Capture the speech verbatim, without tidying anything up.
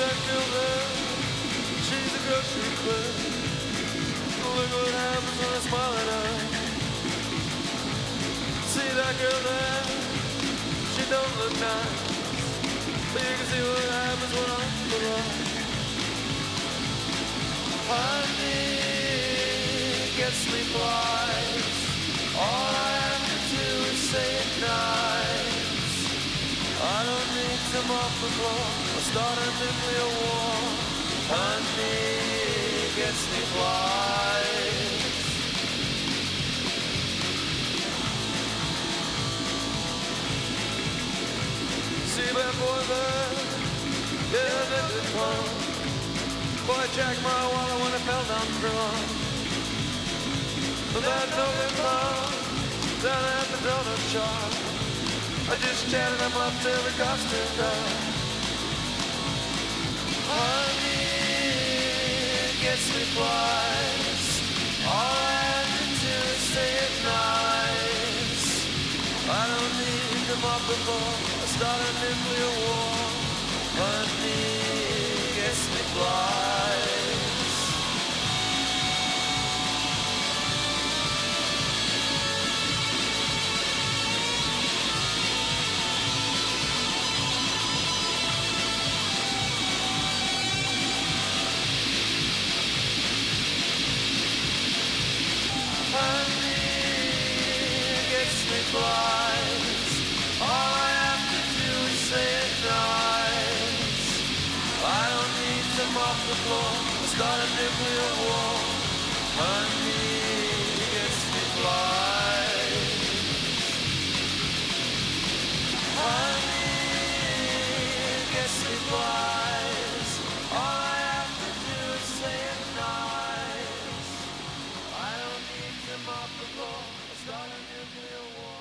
that girl there, she's a grocery clerk. Look what happens when I smile at her. See that girl there, she don't look nice, but you can see what happens when I'm around. Honey gets me twice. All I have to do is say it nice. I don't need to mop the floor or start a nuclear war. Honey gets me twice. See that boy there, yeah, that did come. Boy jacked my wallet when it fell down drunk. That velvet club down at the donut shop, I just chatted him up till the cops turned up. Honey gets me twice. All I have to do is say it nice. I don't need to mop the floor or start a nuclear war. Honey gets me twice. Twice. All I have to do is say it nice. I don't need to mop the floor or start a nuclear war. Honey gets me twice. Honey gets me twice. All I have to do is say it nice. I don't need to mop the floor or start a nuclear war.